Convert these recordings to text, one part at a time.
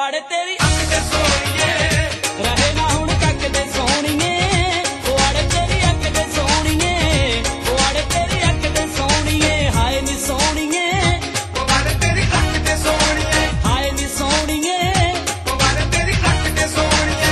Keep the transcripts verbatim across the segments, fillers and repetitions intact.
ਪੁਆੜੇ ਤੇਰੀ ਅੱਖ ਤੇ ਸੋਹਣੀਏ ਰਹੇ ਨਾ ਹੁਣ ਕੱਕ ਦੇ ਸੋਹਣੀਏ ਪੁਆੜੇ ਤੇਰੀ ਅੱਖ ਤੇ ਸੋਹਣੀਏ ਪੁਆੜੇ ਤੇਰੀ ਅੱਖ ਤੇ ਸੋਹਣੀਏ ਹਾਏ ਨੀ ਸੋਹਣੀਏ ਪੁਆੜੇ ਤੇਰੀ ਅੱਖ ਤੇ ਸੋਹਣੀਏ ਹਾਏ ਨੀ ਸੋਹਣੀਏ ਪੁਆੜੇ ਤੇਰੀ ਅੱਖ ਤੇ ਸੋਹਣੀਏ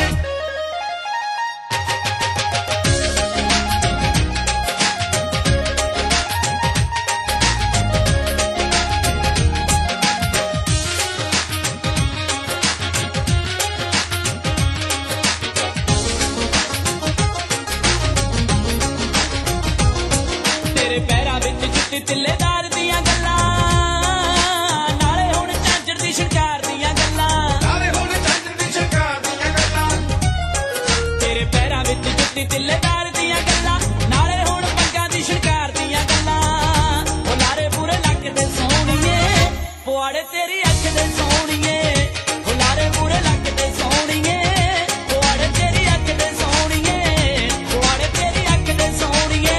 ਤੇਰੇ ਪੈਰਾਂ ਵਿੱਚ ਜੁੱਤੀ ਤਿੱਲੇਦਾਰ ਦੀਆਂ ਗੱਲਾਂ ਨਾਲੇ ਹੁਣ ਝਾਂਜਰ ਦੀ ਸ਼ਿੰਗਾਰ ਦੀਆਂ ਗੱਲਾਂ ਨਾਲੇ ਹੁਣ ਝਾਂਜਰ ਦੀ ਸ਼ਿੰਗਾਰ ਦੀਆਂ ਗੱਲਾਂ ਤੇਰੇ ਪੈਰਾਂ ਵਿੱਚ ਜੁੱਤੀ ਤਿੱਲੇਦਾਰ ਦੀਆਂ ਗੱਲਾਂ ਨਾਲੇ ਹੁਣ ਪੱਗਾਂ ਦੀ ਸ਼ਿੰਗਾਰ ਦੀਆਂ ਗੱਲਾਂ ਉਹ ਲਾਰੇ ਪੂਰੇ ਲੱਕ ਦੇ ਸੋਹਣੀਏ ਪੁਆੜੇ ਤੇਰੀ ਅੱਖ ਦੇ ਸੋਹਣੀਏ ਉਹ ਲਾਰੇ ਪੂਰੇ ਲੱਕ ਦੇ ਸੋਹਣੀਏ ਪੁਆੜੇ ਤੇਰੀ ਅੱਖ ਦੇ ਸੋਹਣੀਏ ਪੁਆੜੇ ਤੇਰੀ ਅੱਖ ਦੇ ਸੋਹਣੀਏ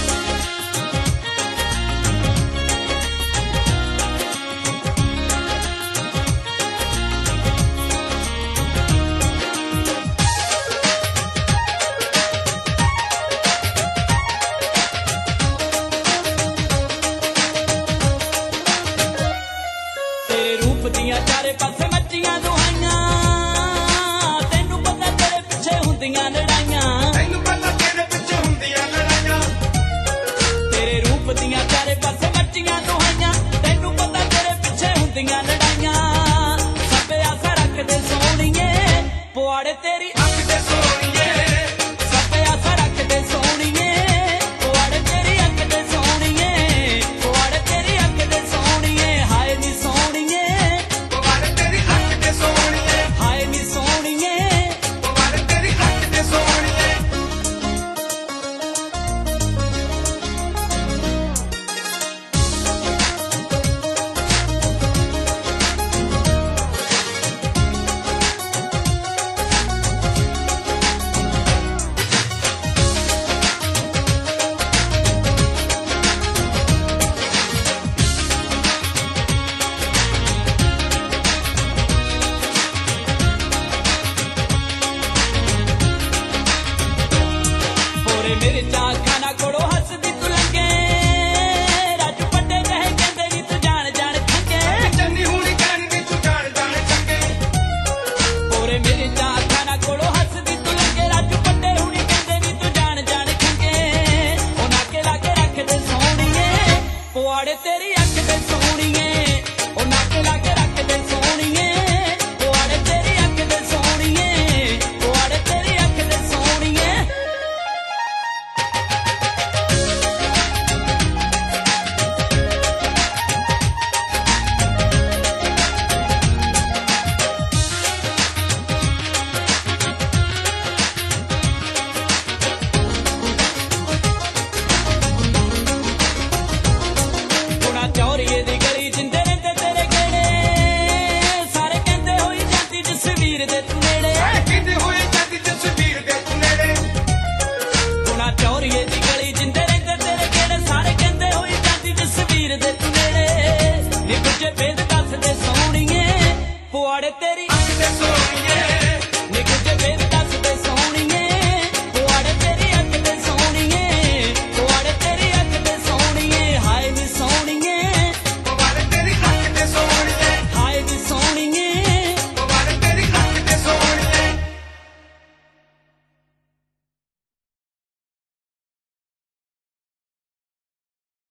ਤੇਰੇ ਰੂਪ ਦੀਆਂ ਚਾਰੇ ਪਾਸੇ ਮੱਚੀਆਂ ਦੁਹਾਈਆਂ ਤੈਨੂੰ ਪਤਾ ਤੇਰੇ ਪਿੱਛੇ ਹੁੰਦੀਆਂ ਲੜਾਈਆਂ ਤੈਨੂੰ ਪਤਾ ਤੇਰੇ ਪਿੱਛੇ ਹੁੰਦੀਆਂ ਲੜਾਈਆਂ ਤੇਰੇ ਰੂਪ ਦੀਆਂ ਚਾਰੇ ਪਾਸੇ ਮੱਚੀਆਂ ਦੁਹਾਈਆਂ ਤੈਨੂੰ ਪਤਾ ਤੇਰੇ ਪਿੱਛੇ ਹੁੰਦੀਆਂ ਲੜਾਈਆਂ ਸਭ ਆਸਾ ਰੱਖਦੇ ਸੋਹਣੀਏ ਪੁਆੜੇ ਤੇਰੇ